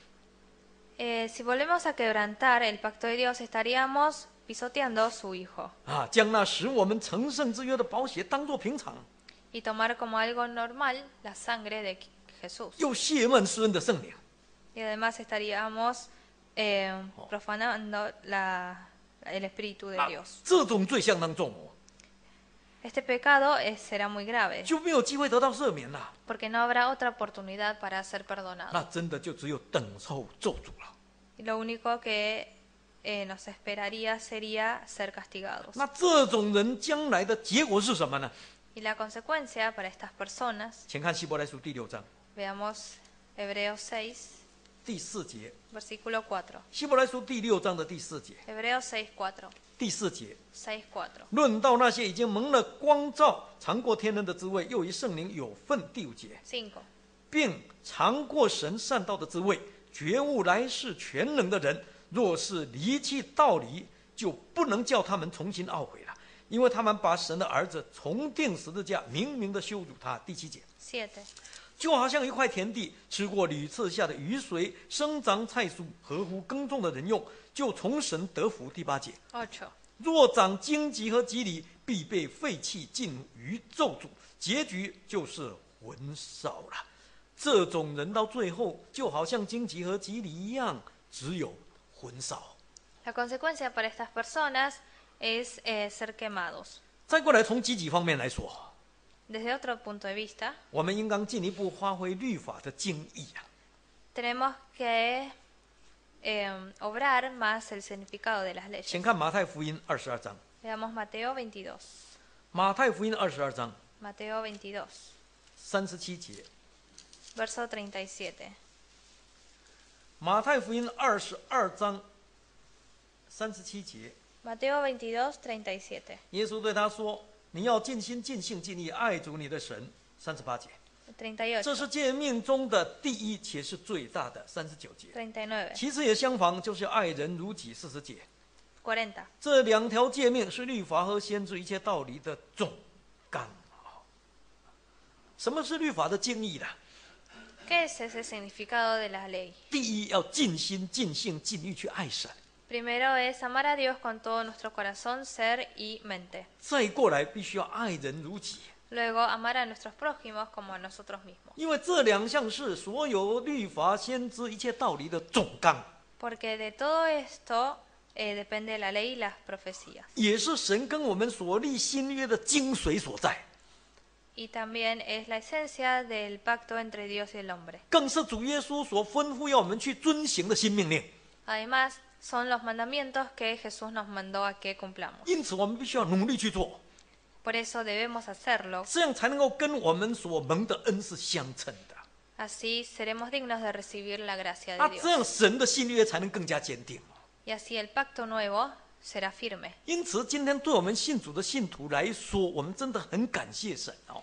Eh, si volvemos a quebrantar el pacto de Dios, estaríamos pisoteando su Hijo 啊，将那使我们成圣之约的宝血当作平常， y tomar como algo normal la sangre de Jesús. 又亵慢施恩的圣灵。 Y además estaríamos eh, profanando la, el Espíritu de 啊 Dios. 这种罪相当重哦， Este pecado es- será muy grave 就没有机会得到赦免了。 porque no habrá otra oportunidad para ser perdonado. 那真的就只有等候咒诅了。 Y lo único que eh, nos esperaría sería ser castigados. 那这种人将来的结果是什么呢？ Y la consecuencia para estas personas, 请看希伯来书第六章 veamos Hebreos seis, 第四节。 versículo cuatro. 希伯来书第六章的第四节， Hebreos seis, cuatro. 第四节 seis, cuatro. 论到那些已经蒙了光照、尝过天恩的滋味，又与圣灵有份。第五节， cinco. 并尝过神善道的滋味，觉悟来世全能的人，若是离弃道理，就不能叫他们重新懊悔了，因为他们把神的儿子重定十字架，明明的羞辱他。第七节， siete. 就好像一块田地，吃过屡次下的雨水，生长菜蔬，合乎耕种的人用，就从神得福。第八节， ocho. 若长荆棘和蒺藜，必被废弃，尽于咒诅，结局就是焚烧了。这种人到最后，就好像荆棘和蒺藜一样，只有焚烧。 La consecuencia para estas personas es eh, ser quemados. 再过来，从积极方面来说， Desde otro punto de vista, 我们应当进一步发挥律法的精义啊。 tenemos que eh, obrar más el significado de las 请 leyes. 看马太福音二十二章， Veamos Mateo veintidós. 马太福音二十二章 Mateo veintidós, 三十七节。 verso treinta y siete. 马太福音二十二章三十七节， Mateo veintidós, treinta y siete. 耶稣对他说：“你要尽心、尽性、尽力爱主你的神。”三十八节， treinta y 这 ocho, 是诫命中的第一，且是最大的。三十九节， treinta y nueve, 其次也相仿，就是爱人如己。四十节， cuarenta. 这两条诫命是律法和先知一切道理的总纲。什么是律法的精义呢？ ¿Qué es ese significado de la ley? 第一，要尽心、尽性、尽力去爱神； Primero es amar a Dios con todo nuestro corazón, ser y mente. 再过来，必须要爱人如己。 Luego amar a nuestros prójimos como a nosotros mismos. 因为这两项是所有律法、先知一切道理的总纲， Porque de todo esto eh, depende la ley y las profecías. 也是神跟我们所立新约的精髓所在， Y también es la esencia del pacto entre Dios y el hombre. 更是主耶稣所吩咐要我们去遵行的新命令。 Además, son los mandamientos que Jesús nos mandó a que cumplamos. 因此，我们必须要努力去做， Por eso debemos hacerlo. 这样才能够跟我们所蒙的恩是相称的。 Así seremos dignos de recibir la gracia 那 de 这样 Dios. 神的新约才能更加坚定。 Y así el pacto nuevo será firme. 因此，今天对我们信主的信徒来说，我们真的很感谢神哦。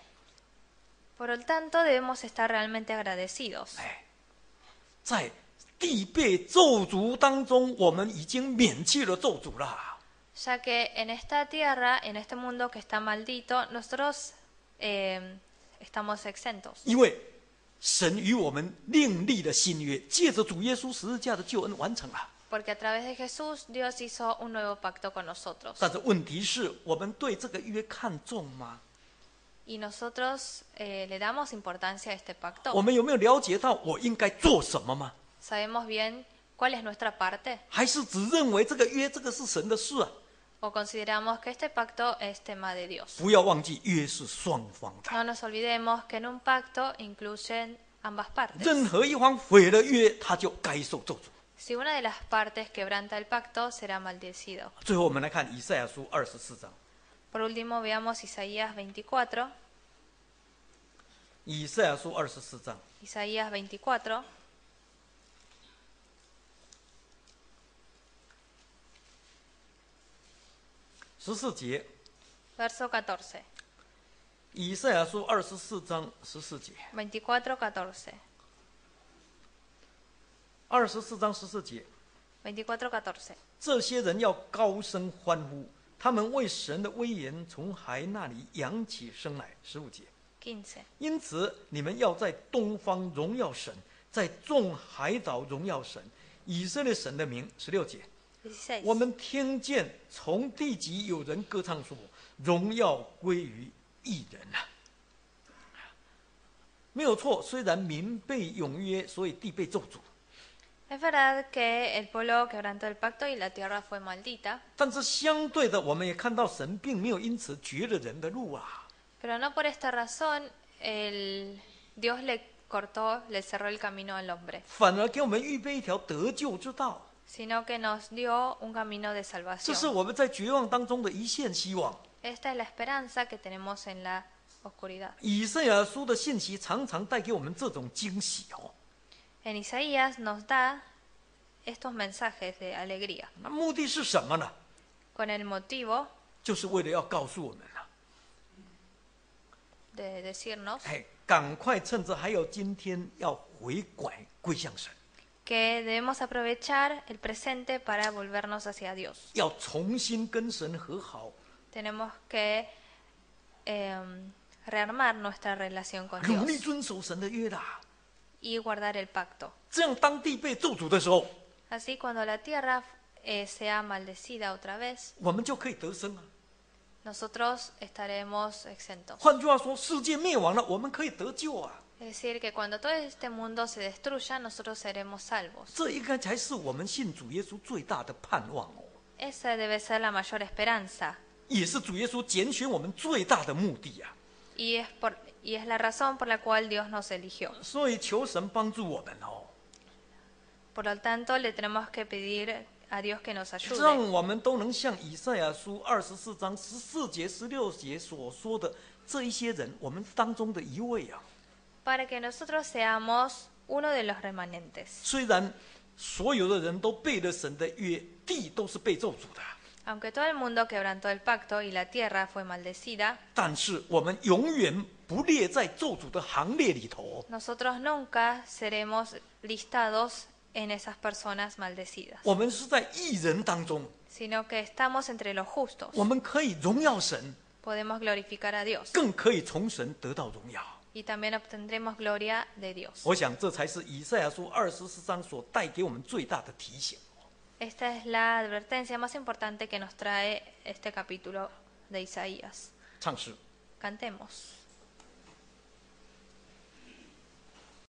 Por lo tanto, debemos estar realmente agradecidos. 哎，在地被咒诅当中，我们已经免去了咒诅了。 Ya que en esta tierra, en este mundo que está maldito, nosotros eh, estamos exentos. 因为神与我们另立了新约，借着主耶稣十字架的救恩完成了。 Porque a través de Jesús Dios hizo un nuevo pacto con nosotros. 但是问题是我们对这个约看重吗？ Y nosotros eh, le damos importancia a este 我 pacto. 们有没有了解到我应该做什么吗？ ¿Sabemos bien cuál es nuestra parte? 还是只认为这个约这个是神的事啊？ ¿O consideramos que este pacto es tema de Dios? 不要忘记，约是双方的。 No nos olvidemos que en un pacto incluyen ambas partes. 任何一方毁了约，他就该受咒诅。 Si una de las partes quebranta el pacto, será maldecido. 最后，我们来看以赛亚书二十四章。 Por último, veamos Isaías veinticuatro. 以赛亚书二十四章 Isaías veinticuatro, 十四节。 verso catorce. 以赛亚书二十四章十四节。 veinticuatro, catorce. 二十四章十四节， veinticuatro, catorce. 这些人要高声欢呼，他们为神的威严从海那里扬起声来。十五节。 quince. 因此，你们要在东方荣耀神，在众海岛荣耀神，以色列神的名。十六节， dieciséis. 我们听见从地极有人歌唱说：“荣耀归于一人啊！”没有错，虽然民被永约，所以地被咒诅， Es verdad que el pueblo quebrantó el pacto y la tierra fue maldita, 但是相对的，我们也看到神并没有因此绝了人的路啊。 pero no por esta razón el Dios le cortó, le cerró el camino al hombre, 反而给我们预备一条得救之道， sino que nos dio un camino de 这是 salvación. 我们在绝望当中的一线希望。 Esta es la esperanza que tenemos en la oscuridad. 以赛亚书的信息常常带给我们这种惊喜哦。 En Isaías nos da estos mensajes de alegría, 那目的是什么呢？ con el motivo 就是为了要告诉我们啊， de decirnos 哎，赶快趁着还有今天，要回拐归向神， que debemos aprovechar el presente para volvernos hacia Dios. 要重新跟神和好， Tenemos que eh, rearmar nuestra relación con 努力 Dios 遵守神的约啦。 y guardar el pacto. 这样，当地被咒诅的时候， Así cuando la tierra eh, sea maldecida otra vez, 我们就可以得生啊。 nosotros estaremos exentos. 换句话说，世界灭亡了，我们可以得救啊。 Es decir, que cuando todo este mundo se destruya, nosotros seremos salvos. 这应该才是我们信主耶稣最大的盼望哦， Esa debe ser la mayor esperanza 也是主耶稣拣选我们最大的目的啊。 y es, por, y es la razón por la cual Dios nos eligió. 所以求神帮助我们哦， Por lo tanto, le tenemos que pedir a Dios que nos 让 ayude 我们都能像以赛亚书二十四章十四节、十六节所说的这一些人，我们当中的一位啊。 para que nosotros seamos uno de los remanentes. 虽然所有的人都背了神的约，地都是被咒诅的， Aunque todo el mundo quebrantó el pacto y la tierra fue maldecida, 但是我们永远不列在咒诅的行列里头。 nosotros nunca seremos listados en esas personas maldecidas, 我们是在义人当中， sino que estamos entre los justos. 我们可以荣耀神， Podemos glorificar a Dios 更可以从神得到荣耀。 y también obtendremos gloria de Dios. 我想这才是以赛亚书二十四章所带给我们最大的提醒。 Esta es la advertencia más importante que nos trae este capítulo de Isaías. 唱诗。 Cantemos.